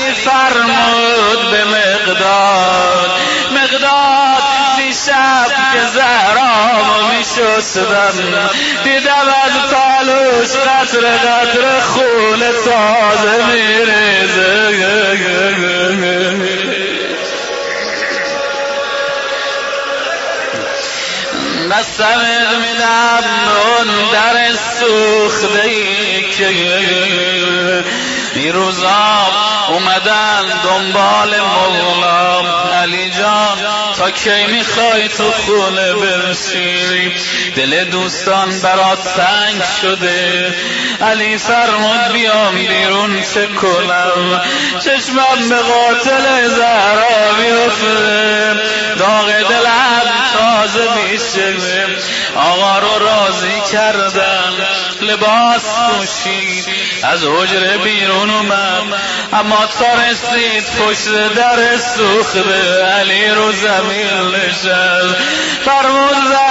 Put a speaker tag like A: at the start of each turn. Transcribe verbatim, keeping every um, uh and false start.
A: علی فرمود به مقداد، مقداد زی شب که زهرامو میشستم دیدم از پالوش قطره قطره خون تازه میریزه. نستمد میدم اون در سوخته که این روزا اومدن دنبال مولا. علی جان تا کی میخوای تو خونه برسی؟ دل دوستان برات تنگ شده. علی فرمود بیام بیرون چه کنم؟ چشمم به قاتل زهرا بیفته، داغ دلم تازه میشه. آقا رو راضی کردم، لباس پوشید، از حجره بیرون اومد، اما تا رسید پشت در سوخته علی رو زمین نشست. فرمود